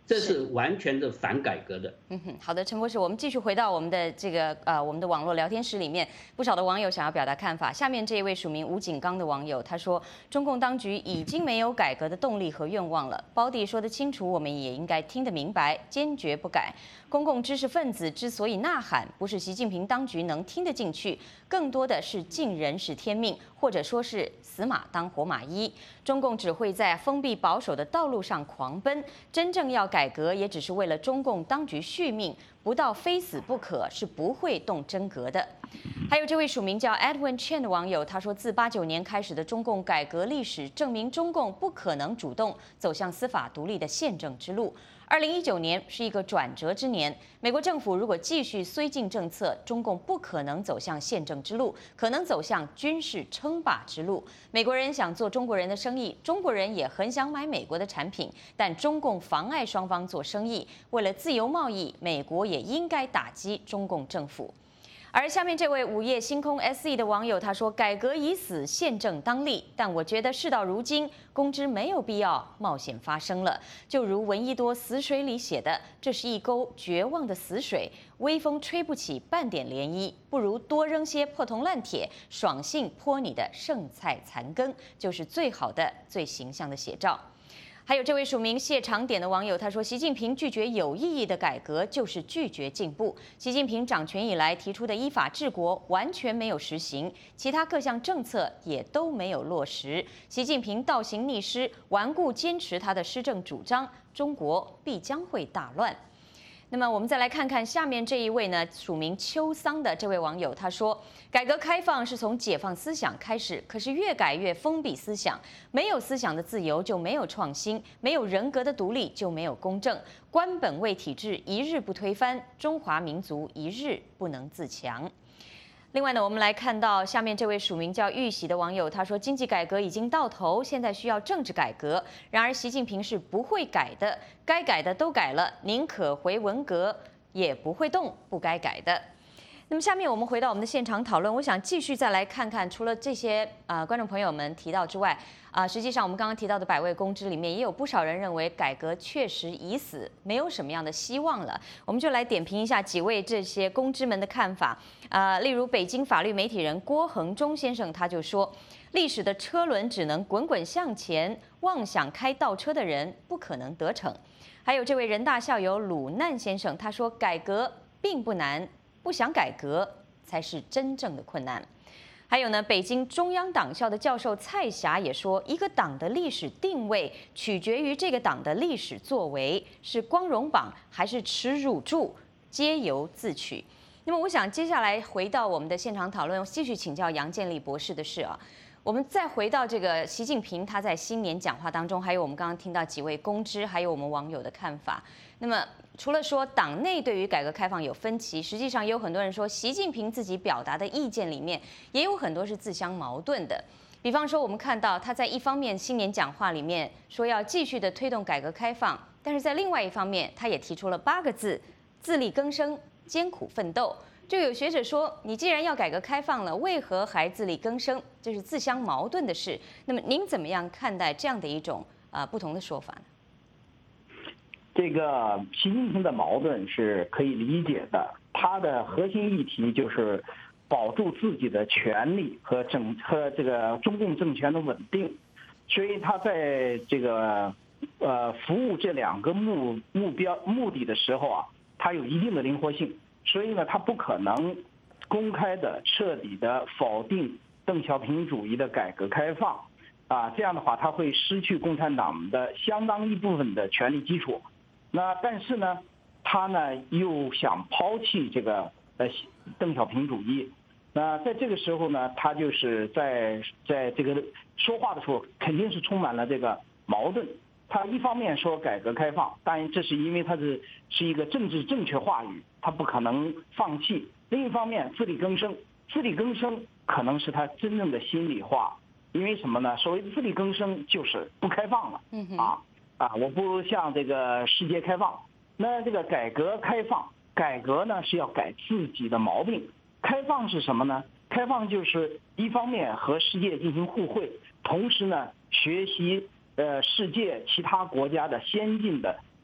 这是完全的反改革的。 好的，陈博士，我们继续回到我们的这个我们的网络聊天室里面，不少的网友想要表达看法。下面这一位署名吴景刚的网友他说，中共当局已经没有改革的动力和愿望了。包弟说得清楚，我们也应该听得明白，坚决不改。公共知识分子之所以呐喊，不是习近平当局能听得进去，更多的是尽人事天命，或者说是死马当活马医。中共只会在封闭保守的道路上狂奔，真正要改革，也只是为了中共当局续命，不到非死不可，是不会动真格的。还有这位署名叫 Edwin Chen 的网友，他说，自89年开始的中共改革历史证明，中共不可能主动走向司法独立的宪政之路。2019年是一个转折之年，美国政府如果继续绥靖政策，中共不可能走向宪政之路，可能走向军事称霸之路。美国人想做中国人的生意，中国人也很想买美国的产品，但中共妨碍双方做生意。为了自由贸易，美国也应该打击中共政府。而下面这位午夜星空 SE 的网友他说，改革已死，宪政当立，但我觉得事到如今，公知没有必要冒险发声了。就如闻一多死水里写的，这是一沟绝望的死水，微风吹不起半点涟漪，不如多扔些破铜烂铁，爽性泼你的剩菜残羹，就是最好的最形象的写照。还有这位署名谢长典的网友他说，习近平拒绝有意义的改革，就是拒绝进步。习近平掌权以来提出的依法治国完全没有实行，其他各项政策也都没有落实。习近平倒行逆施，顽固坚持他的施政主张，中国必将会大乱。那么我们再来看看下面这一位呢，署名秋桑的这位网友他说，改革开放是从解放思想开始，可是越改越封闭思想，没有思想的自由就没有创新，没有人格的独立就没有公正，官本位体制一日不推翻，中华民族一日不能自强。另外呢，我们来看到下面这位署名叫玉玺的网友他说，经济改革已经到头，现在需要政治改革，然而习近平是不会改的，该改的都改了，宁可回文革也不会动不该改的。那么下面我们回到我们的现场讨论，我想继续再来看看，除了这些观众朋友们提到之外，实际上我们刚刚提到的100位公知里面，也有不少人认为改革确实已死，没有什么样的希望了。我们就来点评一下几位这些公知们的看法。例如北京法律媒体人郭恒忠先生他就说，历史的车轮只能滚滚向前，妄想开倒车的人不可能得逞。还有这位人大校友鲁难先生他说，改革并不难，不想改革才是真正的困难。还有呢，北京中央党校的教授蔡霞也说，一个党的历史定位取决于这个党的历史作为，是光荣榜还是耻辱柱，皆由自取。那么我想接下来回到我们的现场讨论，继续请教杨建立博士的是我们再回到这个习近平他在新年讲话当中，还有我们刚刚听到几位公知，还有我们网友的看法。那么除了说党内对于改革开放有分歧，实际上也有很多人说，习近平自己表达的意见里面也有很多是自相矛盾的。比方说，我们看到他在一方面新年讲话里面说要继续的推动改革开放，但是在另外一方面，他也提出了8个字：自力更生、艰苦奋斗。就有学者说，你既然要改革开放了，为何还自力更生？这是自相矛盾的事。那么您怎么样看待这样的一种不同的说法呢？ 这个习近平的矛盾是可以理解的，他的核心议题就是保住自己的权利和这个中共政权的稳定，所以他在这个服务这2个目的的时候他有一定的灵活性。所以呢，他不可能公开的、彻底的否定邓小平主义的改革开放，这样的话他会失去共产党的相当一部分的权力基础。那但是呢，他呢又想抛弃这个邓小平主义。那在这个时候呢，他就是在这个说话的时候，肯定是充满了这个矛盾。他一方面说改革开放，当然这是因为他是一个政治正确话语，他不可能放弃。另一方面，自力更生可能是他真正的心里话。因为什么呢？所谓自力更生就是不开放了，我不向这个世界开放。那这个改革开放，改革呢是要改自己的毛病，开放是什么呢？开放就是一方面和世界进行互惠，同时呢学习世界其他国家的先进的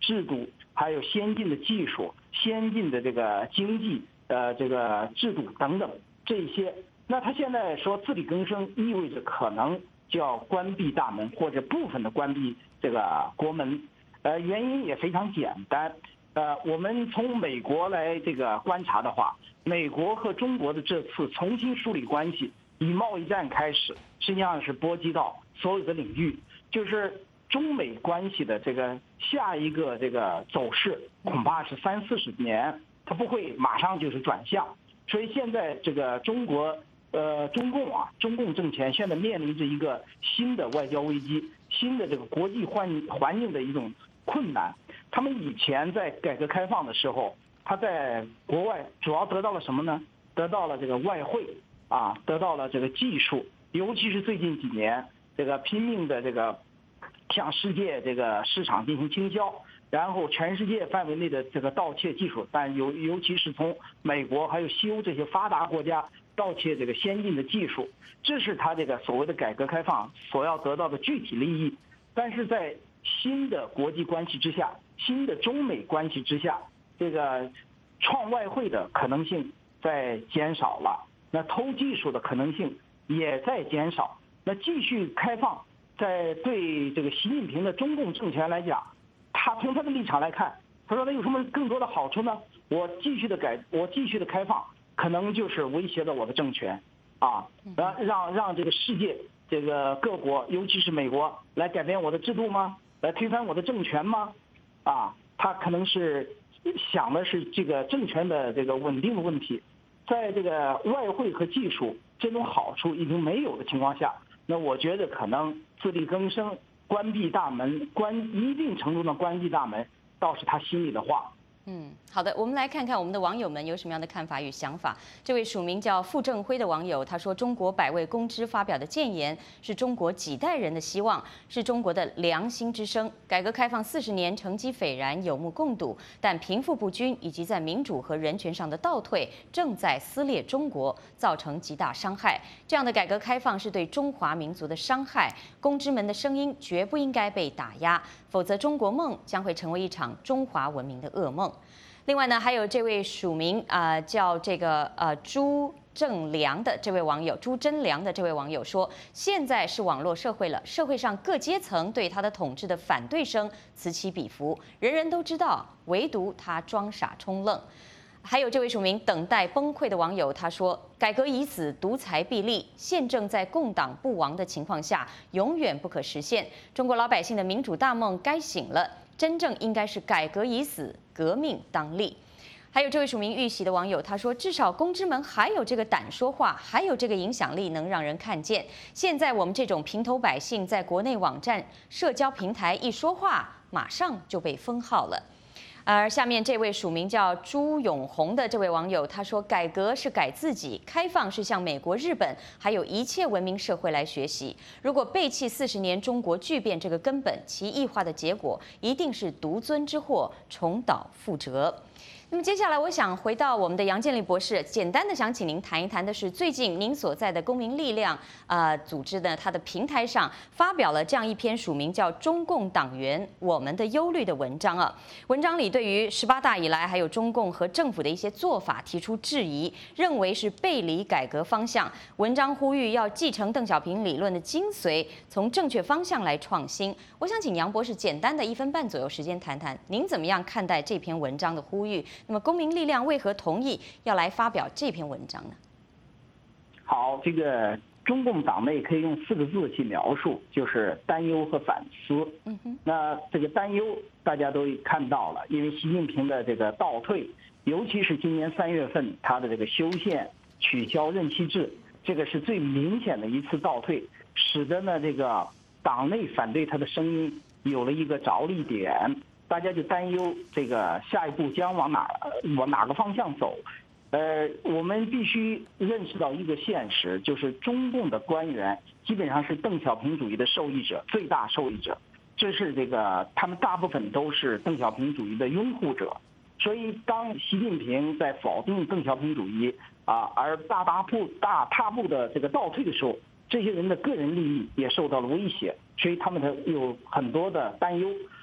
制度，还有先进的技术、先进的这个经济这个制度等等这些。那他现在说自力更生，意味着可能就要关闭大门或者部分的关闭这个国门。原因也非常简单。我们从美国来这个观察的话，美国和中国的这次重新梳理关系，以贸易战开始，实际上是波及到所有的领域，就是中美关系的这个下一个这个走势，恐怕是30-40年，它不会马上就是转向。所以现在这个中共政权现在面临着一个新的外交危机，新的这个国际环境的一种困难。他们以前在改革开放的时候，他在国外主要得到了什么呢？得到了这个外汇啊，得到了这个技术，尤其是最近几年，这个拼命的这个向世界这个市场进行倾销，然后全世界范围内的这个盗窃技术，但尤其是从美国还有西欧这些发达国家盗窃这个先进的技术，这是他这个所谓的改革开放所要得到的具体利益。但是在新的国际关系之下，新的中美关系之下，这个创外汇的可能性在减少了，那偷技术的可能性也在减少。那继续开放，在对这个习近平的中共政权来讲，他从他的立场来看，他说他有什么更多的好处呢？我继续的开放，可能就是威胁到我的政权，啊，让这个世界这个各国，尤其是美国，来改变我的制度吗？来推翻我的政权吗？啊，他可能是想的是这个政权的这个稳定的问题，在这个外汇和技术这种好处已经没有的情况下，那我觉得可能自力更生、关闭大门、一定程度的关闭大门，倒是他心里的话。 好的，我们来看看我们的网友们有什么样的看法与想法。这位署名叫傅正辉的网友他说：“中国100位公知发表的谏言是中国几代人的希望，是中国的良心之声。改革开放40年，成绩斐然，有目共睹，但贫富不均以及在民主和人权上的倒退，正在撕裂中国，造成极大伤害。这样的改革开放是对中华民族的伤害，公知们的声音绝不应该被打压，否则中国梦将会成为一场中华文明的噩梦。”另外呢，还有这位署名叫这个朱真良的这位网友说，现在是网络社会了，社会上各阶层对他的统治的反对声此起彼伏，人人都知道，唯独他装傻充愣。还有这位署名等待崩溃的网友他说，改革已死，独裁必立，宪政在共党不亡的情况下永远不可实现，中国老百姓的民主大梦该醒了，真正应该是改革已死，革命当立。还有这位署名玉玺的网友他说，至少公知们还有这个胆说话，还有这个影响力能让人看见。现在我们这种平头百姓在国内网站、社交平台一说话，马上就被封号了。而下面这位署名叫朱永红的这位网友他说，改革是改自己，开放是向美国、日本还有一切文明社会来学习。如果背弃40年中国巨变这个根本，其异化的结果一定是独尊之祸，重蹈覆辙。那么接下来，我想回到我们的杨建立博士，简单的想请您谈一谈的是，最近您所在的公民力量组织呢，它的平台上发表了这样一篇署名叫《中共党员我们的忧虑》的文章啊。文章里对于18大以来还有中共和政府的一些做法提出质疑，认为是背离改革方向。文章呼吁要继承邓小平理论的精髓，从正确方向来创新。我想请杨博士简单的1分半左右时间谈谈，您怎么样看待这篇文章的呼吁？那么公民力量为何同意要来发表这篇文章呢？ 好，这个中共党内可以用4个字去描述，就是担忧和反思。那这个担忧大家都看到了，因为习近平的这个倒退，尤其是今年3月份他的这个修宪、取消任期制，这个是最明显的一次倒退，使得呢这个党内反对他的声音有了一个着力点。大家就担忧这个下一步将往哪个方向走。我们必须认识到一个现实，就是中共的官员基本上是邓小平主义的受益者，最大受益者。这是这个他们大部分都是邓小平主义的拥护者。所以当习近平在否定邓小平主义而大踏步的这个倒退的时候，这些人的个人利益也受到了威胁，所以他们有很多的担忧。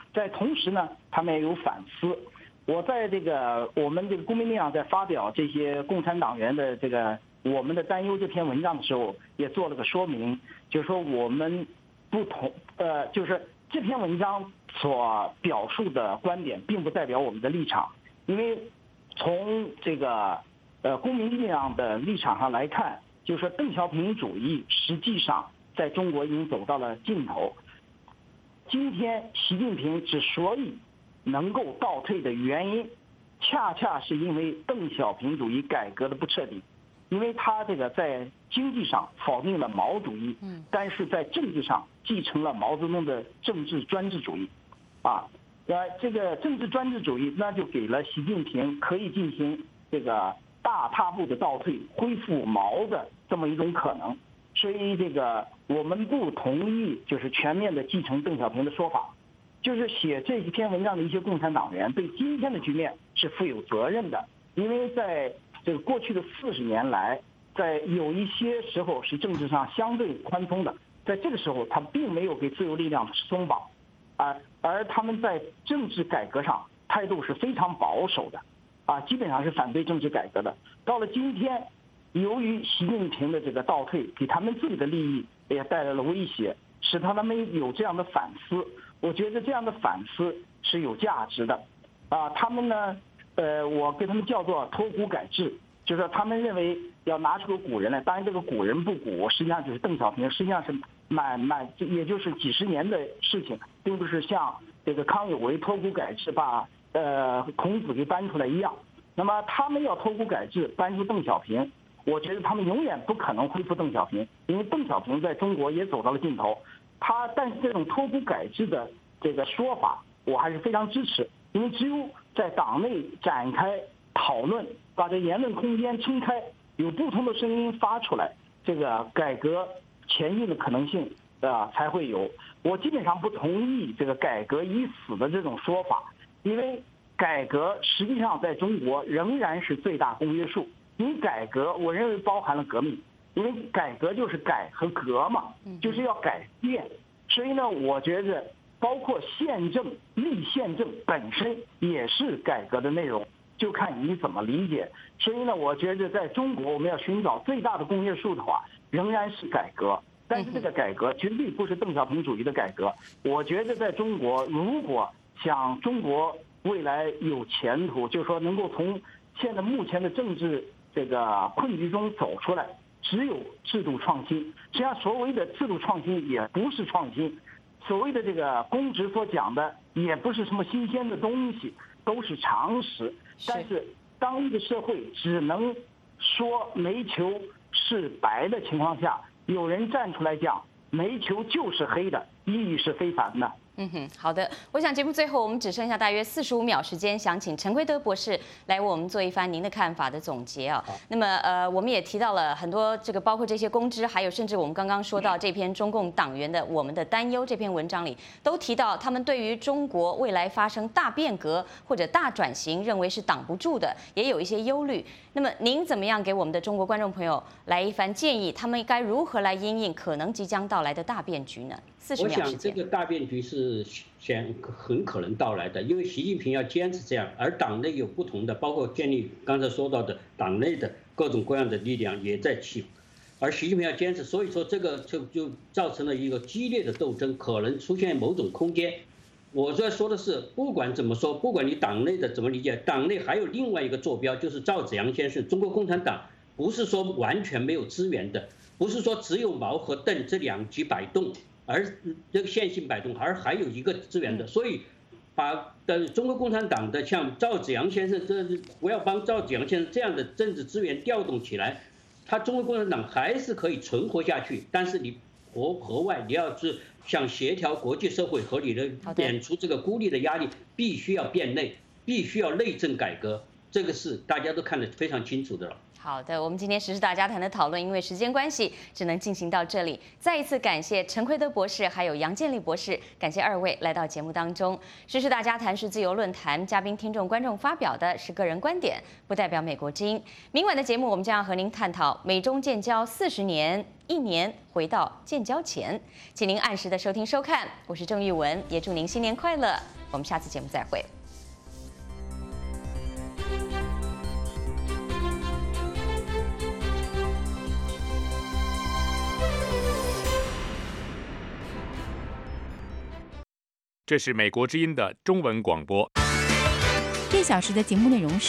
在同时呢，他们也有反思。我在我们这个公民力量在发表这些共产党员的我们的担忧这篇文章的时候，也做了个说明，就是说我们不同就是这篇文章所表述的观点，并不代表我们的立场，因为从公民力量的立场上来看，就是说邓小平主义实际上在中国已经走到了尽头。今天习近平之所以能够倒退的原因，恰恰是因为邓小平主义改革的不彻底，因为他在经济上否定了毛主义，但是在政治上继承了毛泽东的政治专制主义，这个政治专制主义那就给了习近平可以进行大踏步的倒退，恢复毛的这么一种可能。所以我们不同意就是全面的继承邓小平的说法，就是写这一篇文章的一些共产党员对今天的局面是负有责任的，因为在过去的40年来，在有一些时候是政治上相对宽松的，在这个时候他并没有给自由力量松绑，而他们在政治改革上态度是非常保守的，基本上是反对政治改革的。到了今天，由于习近平的倒退，给他们自己的利益也带来了威胁，使他们有这样的反思。我觉得这样的反思是有价值的，他们呢，我给他们叫做脱古改制，就是说他们认为要拿出个古人来，当然这个古人不古，实际上就是邓小平，实际上是也就是几十年的事情，并不是像康有为脱古改制把孔子给搬出来一样。那么他们要脱古改制搬出邓小平，我觉得他们永远不可能恢复邓小平，因为邓小平在中国也走到了尽头。但是这种脱古改制的说法，我还是非常支持，因为只有在党内展开讨论，把这言论空间撑开，有不同的声音发出来，改革前进的可能性才会有。我基本上不同意改革已死的这种说法，因为改革实际上在中国仍然是最大公约数。因为改革，我认为包含了革命，因为改革就是改和革嘛，就是要改变。所以呢，我觉得包括宪政、立宪政本身也是改革的内容，就看你怎么理解。所以呢，我觉得在中国我们要寻找最大的公约数的话，仍然是改革。但是这个改革绝对不是邓小平主义的改革。我觉得在中国，如果想中国未来有前途，就是说能够从目前的政治困局中走出来，只有制度创新。实际上，所谓的制度创新也不是创新，所谓的公职所讲的也不是什么新鲜的东西，都是常识。但是，当一个社会只能说煤球是白的情况下，有人站出来讲煤球就是黑的，意义是非凡的。 好的，我想节目最后我们只剩下大约45秒时间，想请陈奎德博士来为我们做一番您的看法的总结啊。那么我们也提到了很多包括这些公知，还有甚至我们刚刚说到这篇中共党员的《我们的担忧》这篇文章里，都提到他们对于中国未来发生大变革或者大转型，认为是挡不住的，也有一些忧虑。那么您怎么样给我们的中国观众朋友来一番建议？他们该如何来因应可能即将到来的大变局呢？40秒时间。 我想这个大变局是很可能到来的，因为习近平要坚持这样，而党内有不同的，包括建立刚才说到的党内的各种各样的力量也在起，而习近平要坚持，所以说这个就造成了一个激烈的斗争，可能出现某种空间。我在说的是，不管怎么说，不管你党内的怎么理解，党内还有另外一个坐标，就是赵紫阳先生，中国共产党不是说完全没有资源的，不是说只有毛和邓这两极摆动，而这个线性摆动，而还有一个资源的，所以把中国共产党的像赵紫阳先生，不要帮赵紫阳先生这样的政治资源调动起来，他中国共产党还是可以存活下去，但是你河外你要是想协调国际社会合理的免除这个孤立的压力，必须要变内，必须要内政改革，这个是大家都看得非常清楚的了。 好的，我们今天时事大家谈的讨论，因为时间关系，只能进行到这里。再一次感谢陈奎德博士还有杨建立博士，感谢二位来到节目当中。时事大家谈是自由论坛，嘉宾、听众、观众发表的是个人观点，不代表美国之音。明晚的节目，我们将要和您探讨美中建交40年，1年回到建交前，请您按时的收听收看。我是郑玉文，也祝您新年快乐， 我们下次节目再会。 这是美国之音的中文广播。 1小时的节目内容是。